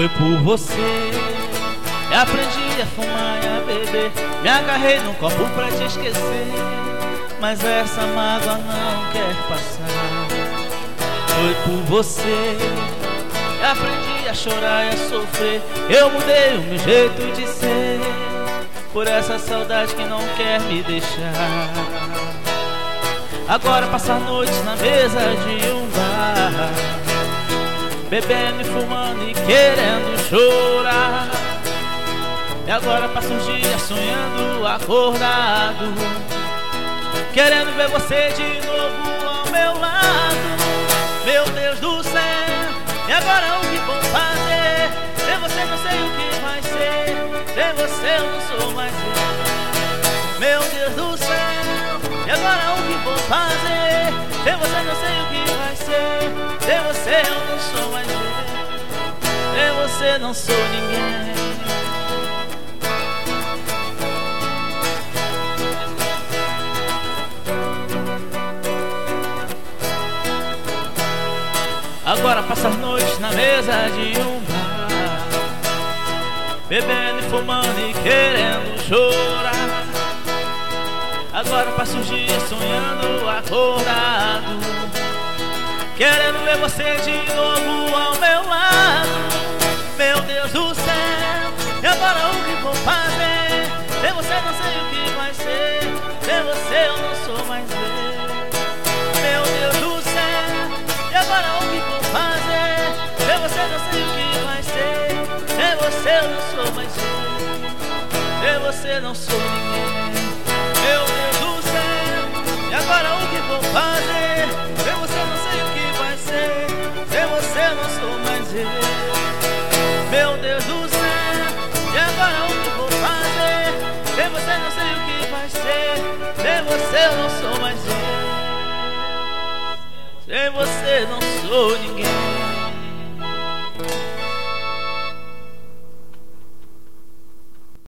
Foi por você que aprendi a fumar e a beber. Me agarrei num copo pra te esquecer, mas essa mágoa não quer passar. Foi por você que aprendi a chorar e a sofrer. Eu mudei o meu jeito de ser, por essa saudade que não quer me deixar. Agora passar noites na mesa de um bar, bebendo e fumando e querendo chorar. E agora passo os dias sonhando acordado, querendo ver você de novo ao meu lado. Meu Deus do céu, e agora o que vou fazer? Sem você não sei o que vai ser, sem você eu não sou mais eu. Meu Deus do céu, e agora o que vou fazer? Sem você não sei o que vai ser, sem você eu não sou mais eu. Sem você não sou ninguém. Agora passo as noites na mesa de um bar, bebendo e fumando e querendo chorar. Agora passo os dias sonhando acordado, querendo ver você de novo ao meu lado. Meu Deus do céu, e agora o que vou fazer? Sem você não sei o que vai ser, sem você eu não sou mais eu. Meu Deus do céu, e agora o que vou fazer? Sem você não sei o que vai ser, sem você eu não sou mais eu. Sem você não sou ninguém. Meu Deus do céu, e agora o que vou fazer? Sem você não sei o que vai ser, sem você não sou mais eu. Meu Deus do céu, e agora o que vou fazer? Sem você não sei o que vai ser, sem você eu não sou mais eu. Sem você não sou ninguém.